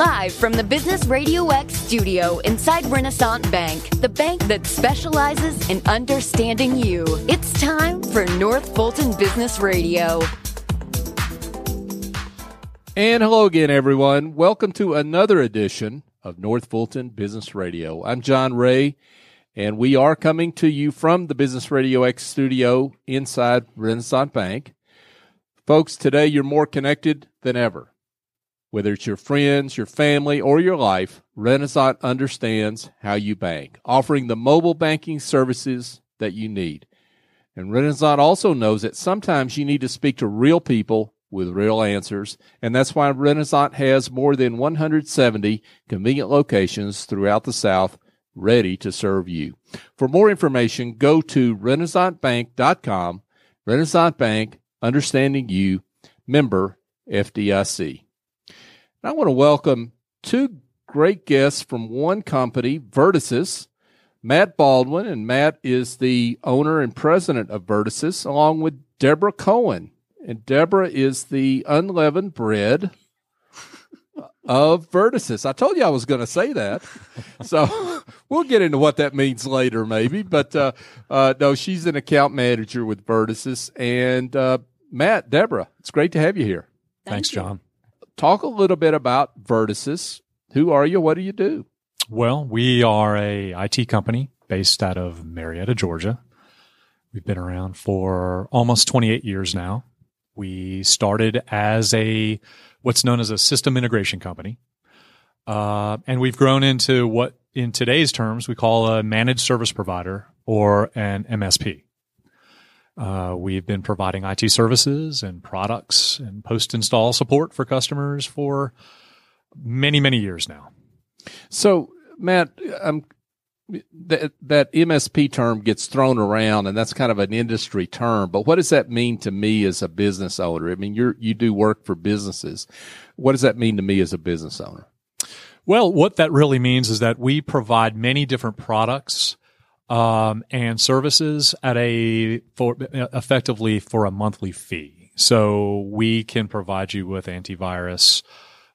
Live from the Business Radio X studio inside Renaissance Bank, the bank that specializes in understanding you. It's time for North Fulton Business Radio. And hello again, everyone. Welcome to another edition of North Fulton Business Radio. I'm John Ray, and we are coming to you from the Business Radio X studio inside Renaissance Bank. Folks, today you're more connected than ever. Whether it's your friends, your family, or your life, Renaissance understands how you bank, offering the mobile banking services that you need. And Renaissance also knows that sometimes you need to speak to real people with real answers, and that's why Renaissance has more than 170 convenient locations throughout the South ready to serve you. For more information, go to renaissancebank.com. Renaissance Bank, understanding you, member FDIC. I want to welcome two great guests from one company, Vertasys, Matt Baldwin, and Matt is the owner and president of Vertasys, along with Deborah Cohen. And Deborah is the unleavened bread of Vertasys. I told you I was going to say that. So we'll get into what that means later maybe. But no, she's an account manager with Vertasys. And Matt, Deborah, it's great to have you here. Thanks, John. Talk a little bit about Vertasys. Who are you? What do you do? Well, we are a IT company based out of Marietta, Georgia. We've been around for almost 28 years now. We started as what's known as a system integration company. And we've grown into what in today's terms we call a managed service provider or an MSP. We've been providing IT services and products and post-install support for customers for many, many years now. So, Matt, that MSP term gets thrown around, and that's kind of an industry term. But what does that mean to me as a business owner? I mean, you do work for businesses. What does that mean to me as a business owner? Well, what that really means is that we provide many different products and services effectively for a monthly fee. So we can provide you with antivirus,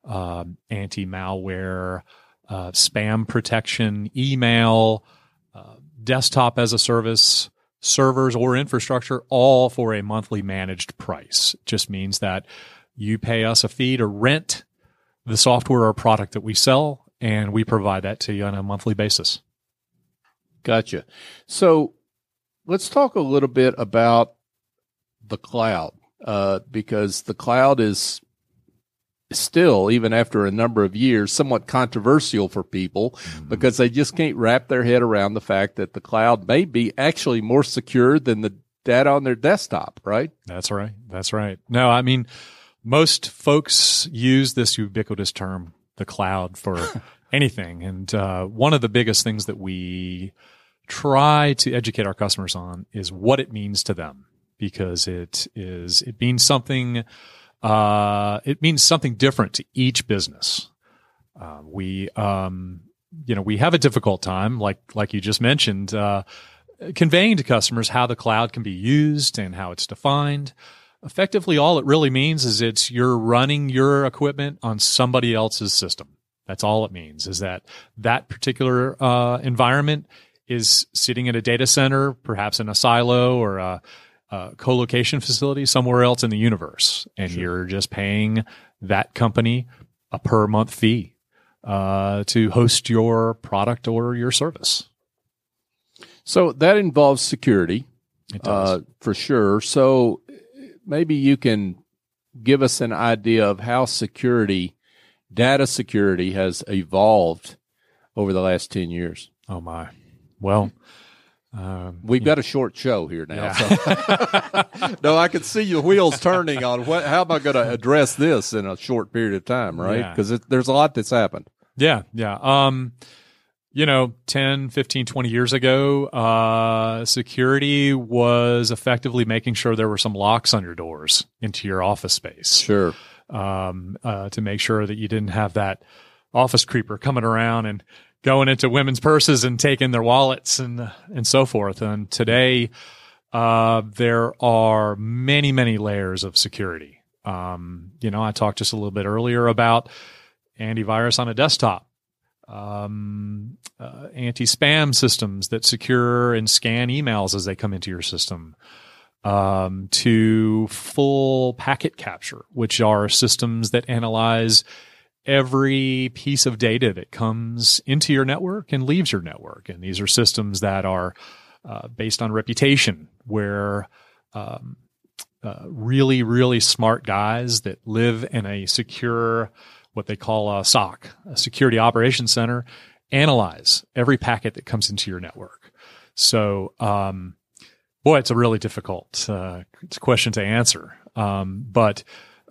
anti-malware, spam protection, email, desktop as a service, servers or infrastructure, all for a monthly managed price. It just means that you pay us a fee to rent the software or product that we sell, and we provide that to you on a monthly basis. Gotcha. So let's talk a little bit about the cloud, because the cloud is still, even after a number of years, somewhat controversial for people because they just can't wrap their head around the fact that the cloud may be actually more secure than the data on their desktop, right? That's right. That's right. No, I mean, most folks use this ubiquitous term, the cloud, for anything. And one of the biggest things that we try to educate our customers on is what it means to them, because it means something different to each business. We have a difficult time, like you just mentioned, conveying to customers how the cloud can be used and how it's defined. Effectively, all it really means is you're running your equipment on somebody else's system. That's all it means, is that particular environment is sitting in a data center, perhaps in a silo or a co-location facility somewhere else in the universe. And Sure. You're just paying that company a per month fee to host your product or your service. So that involves security, It does. for sure. So maybe you can give us an idea of how data security has evolved over the last 10 years. Oh my. Well, we've got a short show here now. Yeah. So. No, I can see your wheels turning on how am I going to address this in a short period of time, right? Because there's a lot that's happened. Yeah. 10, 15, 20 years ago, security was effectively making sure there were some locks on your doors into your office space. Sure. To make sure that you didn't have that office creeper coming around and going into women's purses and taking their wallets and so forth. And today, there are many, many layers of security. I talked just a little bit earlier about antivirus on a desktop, anti-spam systems that secure and scan emails as they come into your system, to full packet capture, which are systems that analyze every piece of data that comes into your network and leaves your network. And these are systems that are based on reputation, where really, really smart guys that live in a secure, what they call a SOC, a security operations center, analyze every packet that comes into your network. So, boy, it's a really difficult question to answer. But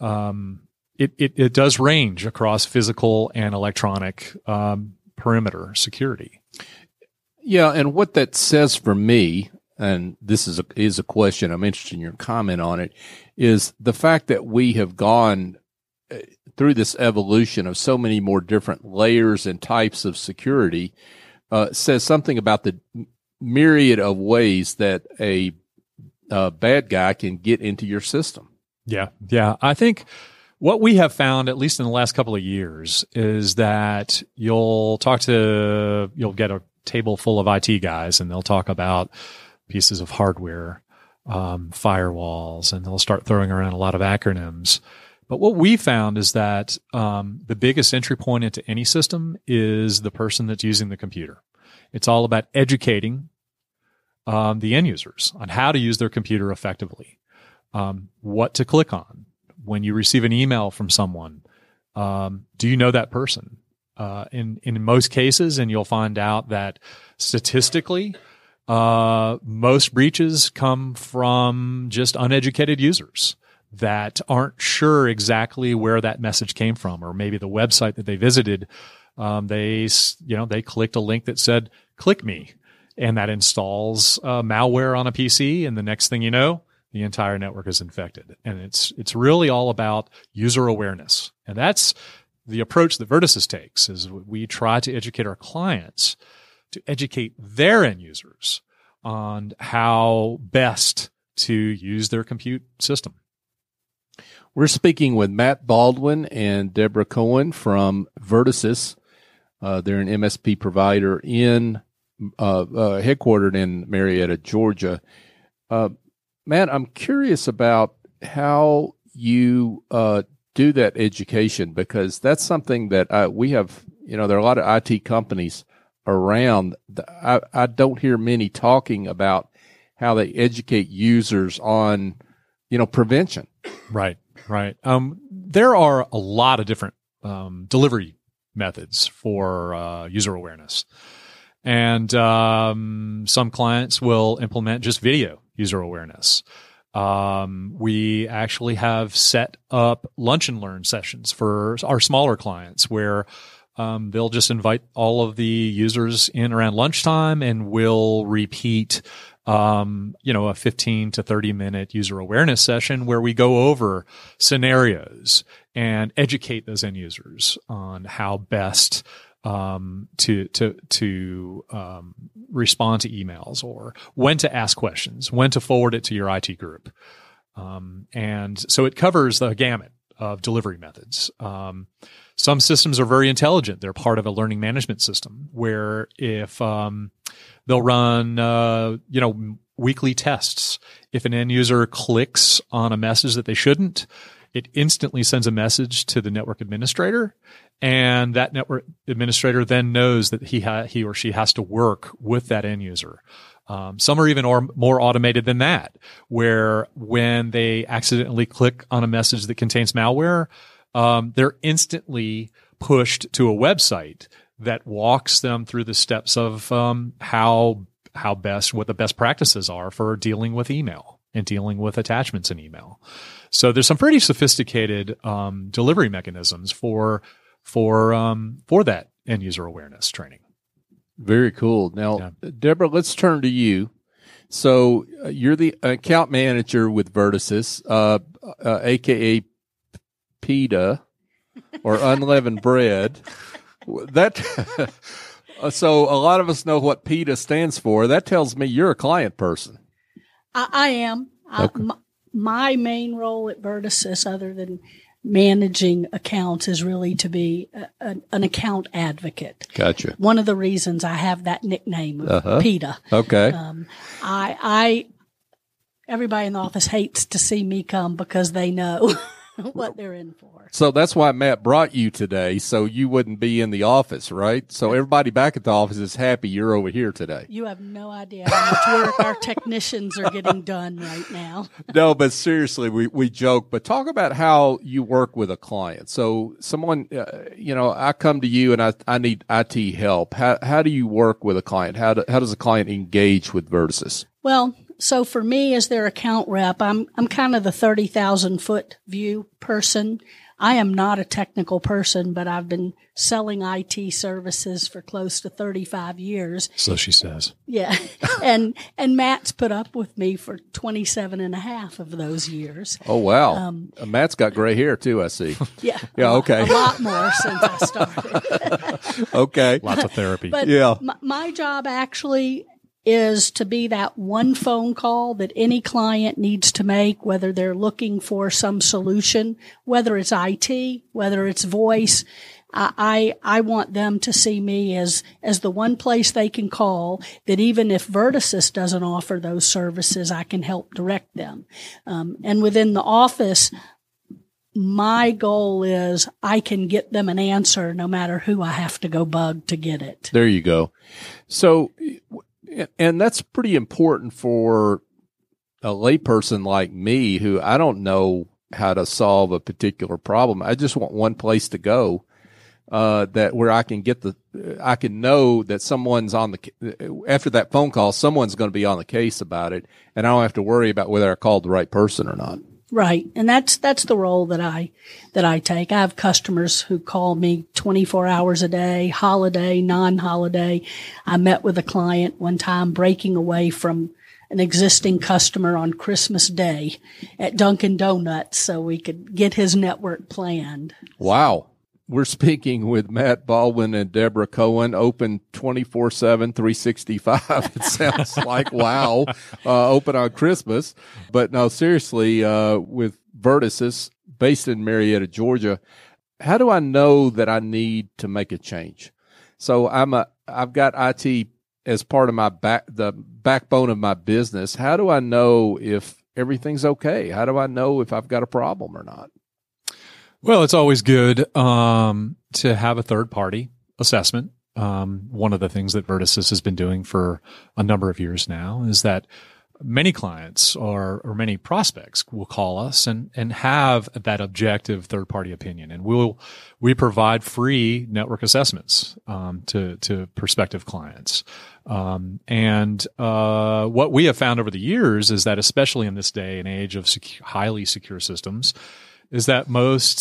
it does range across physical and electronic perimeter security. Yeah, and what that says for me, and this is a question, I'm interested in your comment on it, is the fact that we have gone through this evolution of so many more different layers and types of security, says something about the myriad of ways that a bad guy can get into your system. Yeah. I think what we have found, at least in the last couple of years, is that you'll get a table full of IT guys, and they'll talk about pieces of hardware, firewalls, and they'll start throwing around a lot of acronyms. But what we found is that the biggest entry point into any system is the person that's using the computer. It's all about educating the end users on how to use their computer effectively, what to click on when you receive an email from someone. Do you know that person? In most cases, and you'll find out that statistically, most breaches come from just uneducated users that aren't sure exactly where that message came from, or maybe the website that they visited, they clicked a link that said, "Click me," and that installs malware on a PC, and the next thing you know, the entire network is infected. And it's really all about user awareness, and that's the approach that Vertasys takes. Is we try to educate our clients to educate their end users on how best to use their compute system. We're speaking with Matt Baldwin and Deborah Cohen from Vertasys. They're an MSP provider headquartered in Marietta, Georgia. Matt, I'm curious about how you do that education, because that's something that we have. There are a lot of IT companies around. I don't hear many talking about how they educate users on, prevention. Right. There are a lot of different delivery methods for user awareness. And some clients will implement just video user awareness. We actually have set up lunch and learn sessions for our smaller clients where they'll just invite all of the users in around lunchtime, and we'll repeat a 15 to 30 minute user awareness session where we go over scenarios and educate those end users on how best to respond to emails, or when to ask questions, when to forward it to your IT group. And so it covers the gamut of delivery methods. Some systems are very intelligent. They're part of a learning management system where if they'll run weekly tests. If an end user clicks on a message that they shouldn't, it instantly sends a message to the network administrator, and that network administrator then knows that he or she has to work with that end user. Some are even more automated than that, where when they accidentally click on a message that contains malware, they're instantly pushed to a website that walks them through the steps of what the best practices are for dealing with email and dealing with attachments in email. So there's some pretty sophisticated delivery mechanisms for that end user awareness training. Very cool. Now, Deborah, let's turn to you. So you're the account manager with Vertasys, aka PITA, or unleavened bread. So a lot of us know what PITA stands for. That tells me you're a client person. I am. Okay. My main role at Vertasys, other than managing accounts is really to be an account advocate. Gotcha. One of the reasons I have that nickname of PETA. Okay. Everybody in the office hates to see me come because they know what they're in for. So that's why Matt brought you today, so you wouldn't be in the office, right? So everybody back at the office is happy you're over here today. You have no idea how much work our technicians are getting done right now. No, but seriously, we joke, but talk about how you work with a client. So someone, I come to you and I need IT help. How do you work with a client? How does a client engage with Vertasys? Well, so for me as their account rep, I'm kind of the 30,000 foot view person. I am not a technical person, but I've been selling IT services for close to 35 years. So she says. Yeah. And Matt's put up with me for 27 and a half of those years. Oh, wow. Matt's got gray hair too, I see. Yeah. Yeah. Okay. A lot more since I started. Okay. Lots of therapy. But yeah. My job actually is to be that one phone call that any client needs to make, whether they're looking for some solution, whether it's IT, whether it's voice. I want them to see me as the one place they can call, that even if Vertasys doesn't offer those services, I can help direct them. And within the office, my goal is I can get them an answer no matter who I have to go bug to get it. There you go. So, and that's pretty important for a layperson like me who I don't know how to solve a particular problem. I just want one place to go, that where I can I can know that someone's after that phone call, someone's going to be on the case about it, and I don't have to worry about whether I called the right person or not. Right. And that's the role that I take. I have customers who call me 24 hours a day, holiday, non-holiday. I met with a client one time breaking away from an existing customer on Christmas Day at Dunkin' Donuts so we could get his network planned. Wow. We're speaking with Matt Baldwin and Deborah Cohen, open 24/7, 365. It sounds like, wow, open on Christmas. But no, seriously, with Vertasys, based in Marietta, Georgia, how do I know that I need to make a change? So I've got IT as part of the backbone of my business. How do I know if everything's okay? How do I know if I've got a problem or not? Well, it's always good to have a third-party assessment. One of the things that Vertasys has been doing for a number of years now is that many clients or many prospects will call us and have that objective third-party opinion, and we provide free network assessments to prospective clients. And what we have found over the years is that, especially in this day and age of highly secure systems, is that most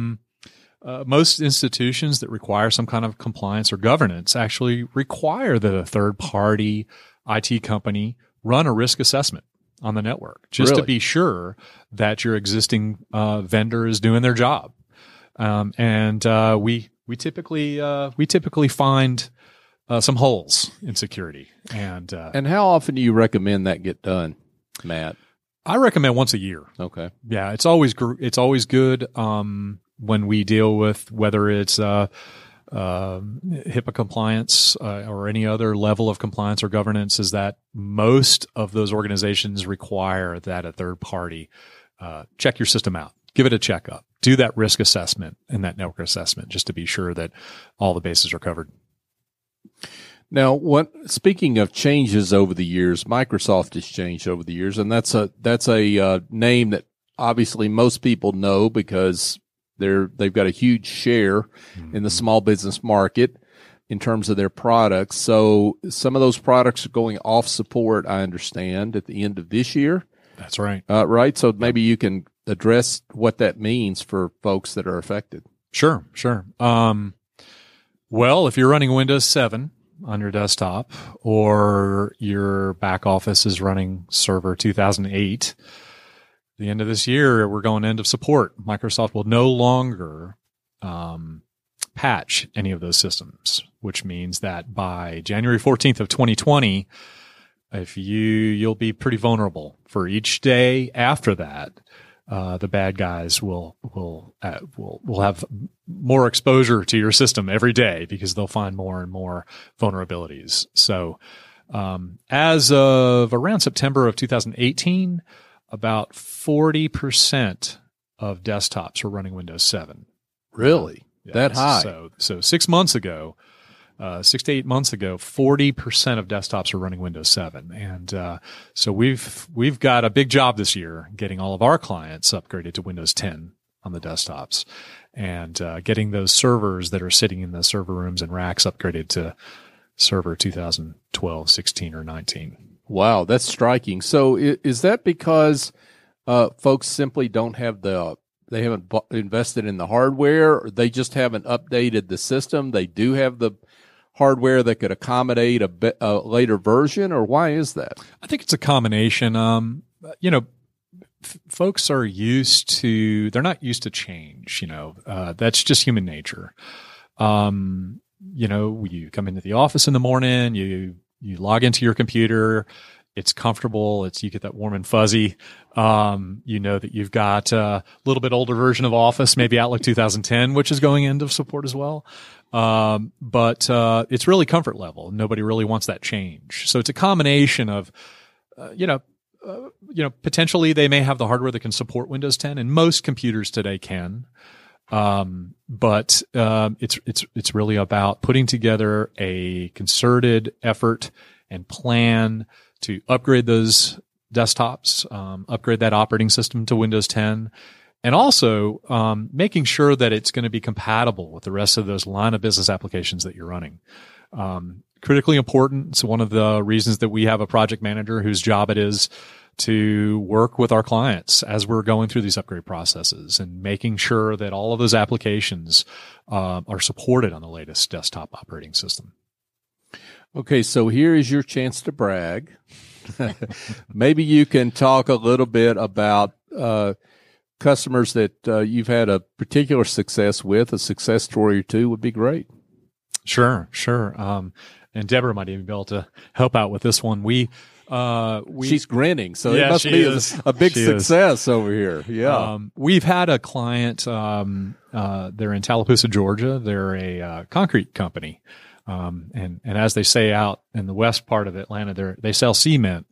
institutions that require some kind of compliance or governance actually require that a third-party IT company run a risk assessment on the network, just Really? to be sure that your existing vendor is doing their job. We typically find some holes in security. And how often do you recommend that get done, Matt? I recommend once a year. Okay. Yeah, it's always good when we deal with whether it's HIPAA compliance or any other level of compliance or governance, is that most of those organizations require that a third party check your system out, give it a checkup, do that risk assessment and that network assessment just to be sure that all the bases are covered. Now, speaking of changes over the years, Microsoft has changed over the years, and that's a name that obviously most people know because they've got a huge share in the small business market in terms of their products. So some of those products are going off support, I understand, at the end of this year. That's right. Right. So maybe you can address what that means for folks that are affected. Sure. Well, if you're running Windows 7 on your desktop, or your back office is running Server 2008, the end of this year, we're going end of support. Microsoft will no longer patch any of those systems, which means that by January 14th of 2020, you'll be pretty vulnerable for each day after that. the bad guys will have more exposure to your system every day because they'll find more and more vulnerabilities. So, as of around September of 2018, about 40% of desktops were running Windows 7. Really? That high? So 6 months ago, 6 to 8 months ago, 40% of desktops are running Windows 7. And so we've got a big job this year getting all of our clients upgraded to Windows 10 on the desktops and getting those servers that are sitting in the server rooms and racks upgraded to Server 2012, 16, or 19. Wow, that's striking. So is that because folks simply don't have they haven't invested in the hardware, or they just haven't updated the system? They do have the hardware that could accommodate a later version, or why is that? I think it's a combination. Folks are they're not used to change. That's just human nature. You come into the office in the morning, you log into your computer. It's comfortable. You get that warm and fuzzy. You know that you've got a little bit older version of Office, maybe Outlook 2010, which is going into support as well. But it's really comfort level. Nobody really wants that change. So it's a combination of, potentially they may have the hardware that can support Windows 10, and most computers today can. But it's really about putting together a concerted effort and plan to upgrade those desktops, upgrade that operating system to Windows 10, and also making sure that it's going to be compatible with the rest of those line of business applications that you're running. Critically important. It's one of the reasons that we have a project manager whose job it is to work with our clients as we're going through these upgrade processes and making sure that all of those applications are supported on the latest desktop operating system. Okay, so here is your chance to brag. Maybe you can talk a little bit about customers that you've had a particular success with. A success story or two would be great. Sure. And Deborah might even be able to help out with this one. She's grinning, so it must be a big success over here. Yeah. We've had a client, they're in Tallapoosa, Georgia. They're a concrete company. And as they say out in the west part of Atlanta, they sell cement.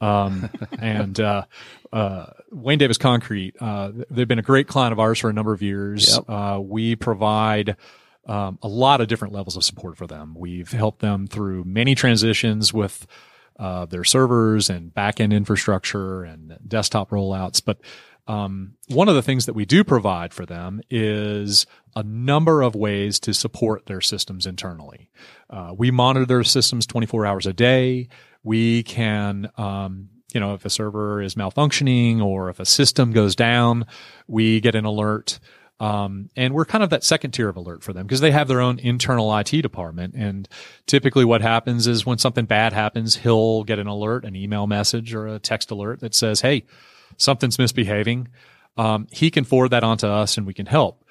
And Wayne Davis Concrete, they've been a great client of ours for a number of years. Yep. We provide a lot of different levels of support for them. We've helped them through many transitions with their servers and back-end infrastructure and desktop rollouts. But one of the things that we do provide for them is a number of ways to support their systems internally. We monitor their systems 24 hours a day. We can, if a server is malfunctioning or if a system goes down, we get an alert. And we're kind of that second tier of alert for them because they have their own internal IT department. And typically what happens is when something bad happens, he'll get an alert, an email message or a text alert that says, hey, something's misbehaving. He can forward that on to us and we can help.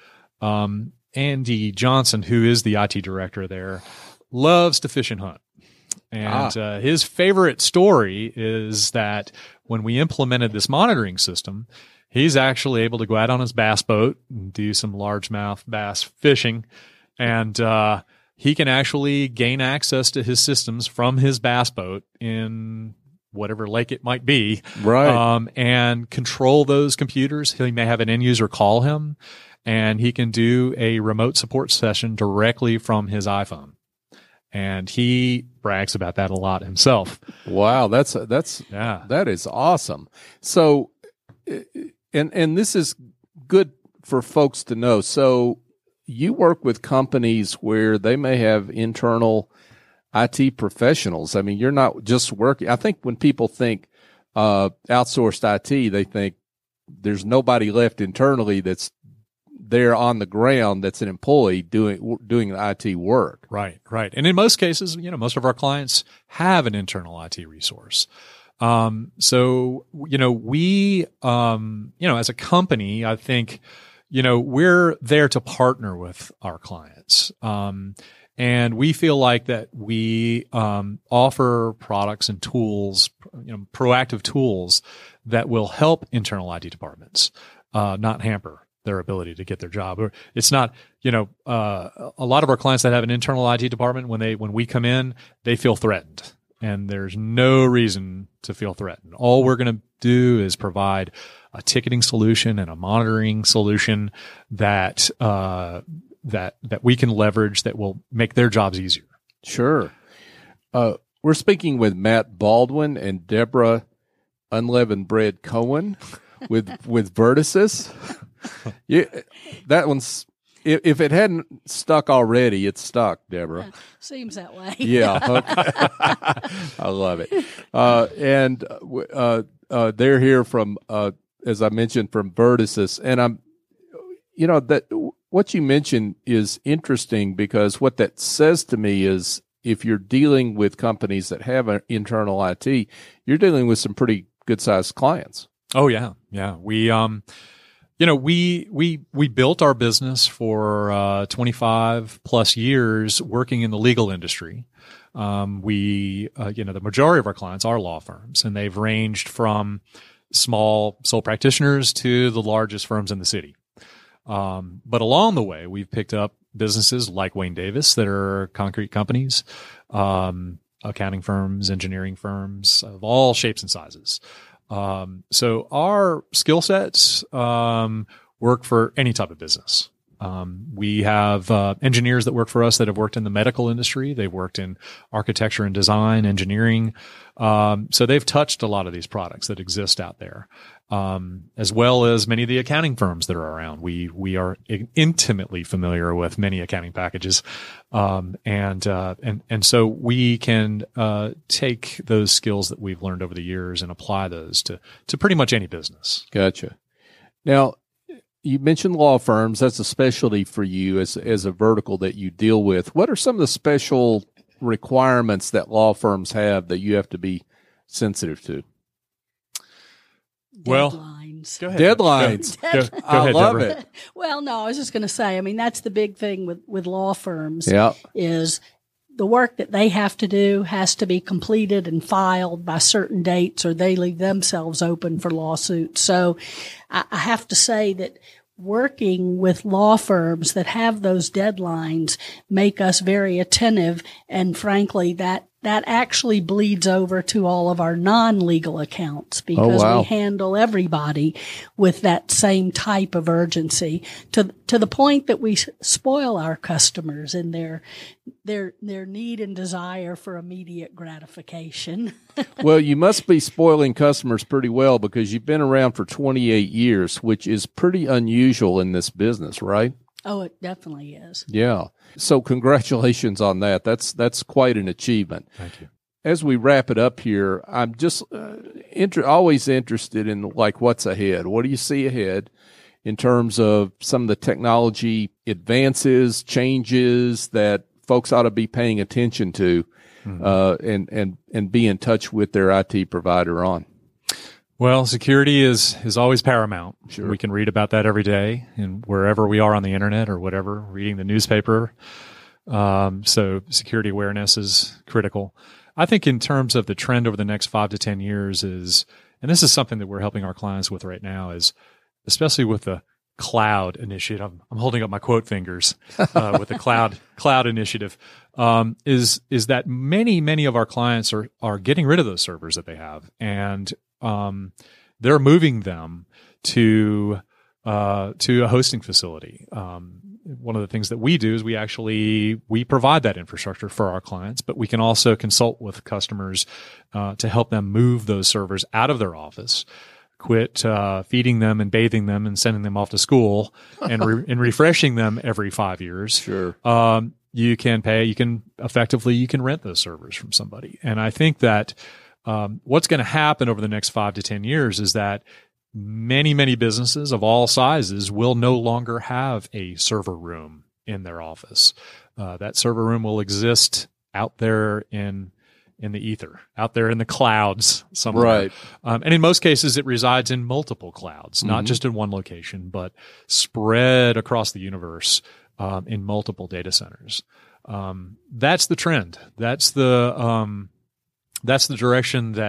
Andy Johnson, who is the IT director there, loves to fish and hunt. And his favorite story is that when we implemented this monitoring system, he's actually able to go out on his bass boat and do some largemouth bass fishing. And he can actually gain access to his systems from his bass boat in whatever lake it might be. Right. And control those computers. He may have an end user call him, and he can do a remote support session directly from his iPhone. And he brags about that a lot himself. Wow, that is awesome. So, and this is good for folks to know. So, you work with companies where they may have internal IT professionals. I mean, you're not just working. I think when people think outsourced IT, they think there's nobody left internally that's there on the ground that's an employee doing the IT work. Right. And in most cases, most of our clients have an internal IT resource. So, we, as a company, I think, we're there to partner with our clients. And we feel like that we offer products and tools, proactive tools that will help internal IT departments, not hamper their ability to get their job. Or it's not, a lot of our clients that have an internal IT department, when we come in, they feel threatened, and there's no reason to feel threatened. All we're going to do is provide a ticketing solution and a monitoring solution that we can leverage that will make their jobs easier. Sure. We're speaking with Matt Baldwin and Deborah Unleavened Bread Cohen with Vertasys. Yeah, that one's, if it hadn't stuck already, it's stuck, Deborah. Seems that way. Yeah. Okay. I love it. And they're here from, as I mentioned, from Vertasys. And that what you mentioned is interesting, because what that says to me is, if you're dealing with companies that have an internal IT, you're dealing with some pretty good sized clients. Oh yeah. Yeah. We built our business for 25 plus years working in the legal industry. The majority of our clients are law firms, and they've ranged from small sole practitioners to the largest firms in the city. But along the way, we've picked up businesses like Wayne Davis that are concrete companies, accounting firms, engineering firms of all shapes and sizes. So our skill sets work for any type of business. We have engineers that work for us that have worked in the medical industry. They've worked in architecture and design, engineering. So they've touched a lot of these products that exist out there, as well as many of the accounting firms that are around. We are intimately familiar with many accounting packages, and so we can take those skills that we've learned over the years and apply those to pretty much any business. Gotcha. Now, you mentioned law firms. That's a specialty for you as a vertical that you deal with. What are some of the special requirements that law firms have that you have to be sensitive to? Well, deadlines. Go ahead. Deadlines. Go ahead, I love Deborah. it. Well, no, I was just going to say, I mean, that's the big thing with law firms. Yeah. Is the work that they have to do has to be completed and filed by certain dates, or they leave themselves open for lawsuits. So I have to say that working with law firms that have those deadlines make us very attentive, and frankly, that actually bleeds over to all of our non-legal accounts, because we handle everybody with that same type of urgency, to the point that we spoil our customers in their need and desire for immediate gratification. Well, you must be spoiling customers pretty well, because you've been around for 28 years, which is pretty unusual in this business, right? Oh, it definitely is. Yeah. So congratulations on that. That's quite an achievement. Thank you. As we wrap it up here, I'm just always interested in what's ahead. What do you see ahead in terms of some of the technology advances, changes that folks ought to be paying attention to, and be in touch with their IT provider on? Well, security is always paramount. Sure. We can read about that every day, and wherever we are on the internet or whatever, reading the newspaper. So security awareness is critical. I think in terms of the trend over the next 5 to 10 years is, and this is something that we're helping our clients with right now, is especially with the cloud initiative. I'm holding up my quote fingers with the cloud initiative. Is that many of our clients are getting rid of those servers that they have, and they're moving them to a hosting facility. One of the things that we do is we provide that infrastructure for our clients, but we can also consult with customers to help them move those servers out of their office, quit feeding them and bathing them and sending them off to school and refreshing them every 5 years. Sure. You can rent those servers from somebody. And I think that what's going to happen over the next 5 to 10 years is that many businesses of all sizes will no longer have a server room in their office. That server room will exist out there in the ether, out there in the clouds somewhere. Right. And in most cases, it resides in multiple clouds, not just in one location, but spread across the universe in multiple data centers. That's the trend. That's the direction that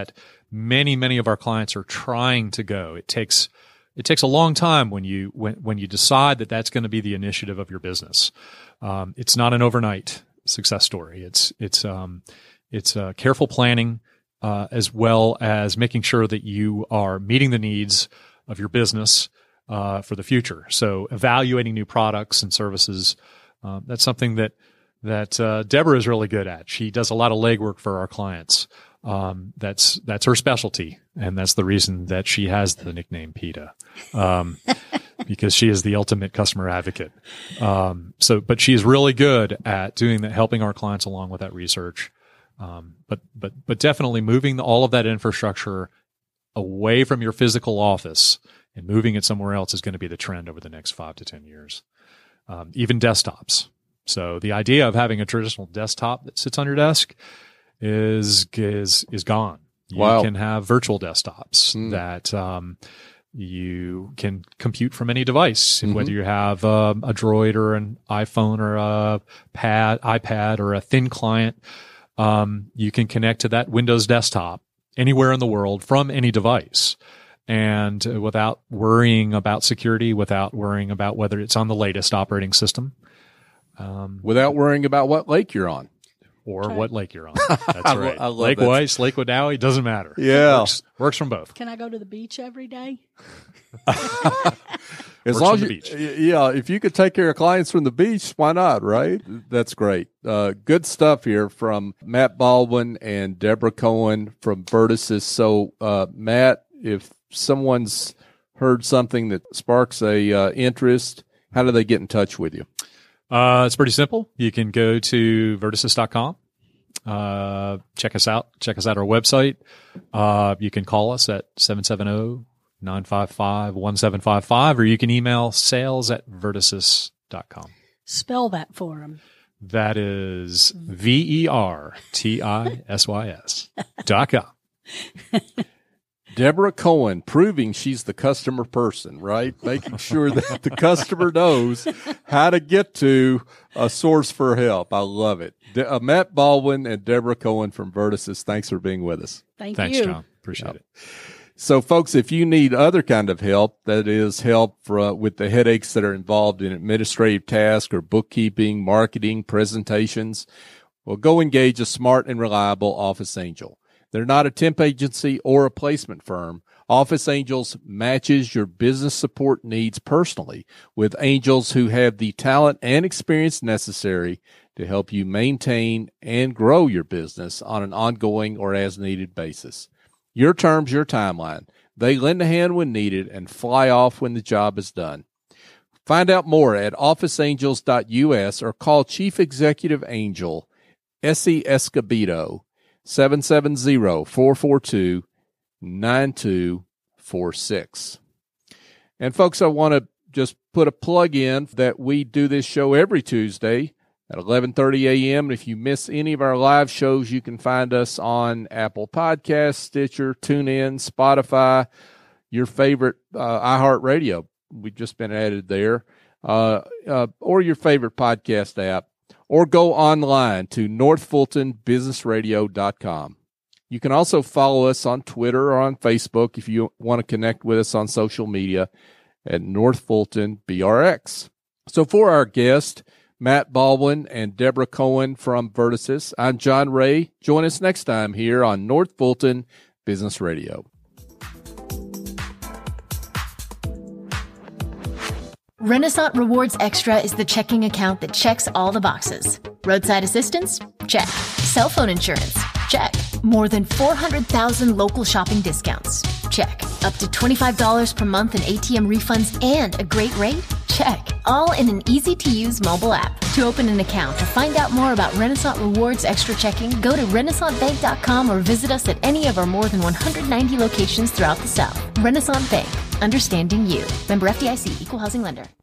many of our clients are trying to go. It takes a long time when you decide that that's going to be the initiative of your business. It's not an overnight success story. It's careful planning, as well as making sure that you are meeting the needs of your business for the future. So evaluating new products and services, that's something that Deborah is really good at. She does a lot of legwork for our clients. That's her specialty, and that's the reason that she has the nickname PETA, because she is the ultimate customer advocate. But she's really good at doing that, helping our clients along with that research. But definitely moving all of that infrastructure away from your physical office and moving it somewhere else is going to be the trend over the next 5 to 10 years. Even desktops. So the idea of having a traditional desktop that sits on your desk is gone. Wow. You can have virtual desktops that you can compute from any device, whether you have a Droid or an iPhone or a iPad or a thin client. You can connect to that Windows desktop anywhere in the world from any device, and without worrying about security, without worrying about whether it's on the latest operating system. Without worrying about what lake you're on. Or what lake you're on. That's right. I love Lake that. Weiss, Lake Wedowee, doesn't matter. Yeah. Works from both. Can I go to the beach every day? As Works long from as the you, beach. yeah, if you could take care of clients from the beach, why not, right? That's great. Good stuff here from Matt Baldwin and Deborah Cohen from Vertasys. So, Matt, if someone's heard something that sparks a interest, how do they get in touch with you? It's pretty simple. You can go to vertasys.com. Check us out. Check us out our website. You can call us at 770-955-1755, or you can email sales@vertasys.com. Spell that for them. That is VERTISYS.com. Deborah Cohen, proving she's the customer person, right? Making sure that the customer knows how to get to a source for help. I love it. Matt Baldwin and Deborah Cohen from Vertasys, thanks for being with us. Thanks, you. John. Appreciate it. So, folks, if you need other kind of help, that is help with the headaches that are involved in administrative tasks or bookkeeping, marketing, presentations, well, go engage a smart and reliable Office Angel. They're not a temp agency or a placement firm. Office Angels matches your business support needs personally with angels who have the talent and experience necessary to help you maintain and grow your business on an ongoing or as-needed basis. Your terms, your timeline. They lend a hand when needed and fly off when the job is done. Find out more at officeangels.us or call Chief Executive Angel Essie Escobedo 770-442-9246. And folks, I want to just put a plug in that we do this show every Tuesday at 11:30 a.m. And if you miss any of our live shows, you can find us on Apple Podcasts, Stitcher, TuneIn, Spotify, your favorite iHeartRadio. We've just been added there, or your favorite podcast app. Or go online to northfultonbusinessradio.com. You can also follow us on Twitter or on Facebook if you want to connect with us on social media at North Fulton BRX. So for our guest, Matt Baldwin and Deborah Cohen from Vertasys, I'm John Ray. Join us next time here on North Fulton Business Radio. Renaissance Rewards Extra is the checking account that checks all the boxes. Roadside assistance? Check. Cell phone insurance? Check. More than 400,000 local shopping discounts? Check. Up to $25 per month in ATM refunds and a great rate? Check. All in an easy-to-use mobile app. To open an account or find out more about Renaissance Rewards Extra Checking, go to renaissancebank.com or visit us at any of our more than 190 locations throughout the South. Renaissance Bank. Understanding you. Member FDIC. Equal housing lender.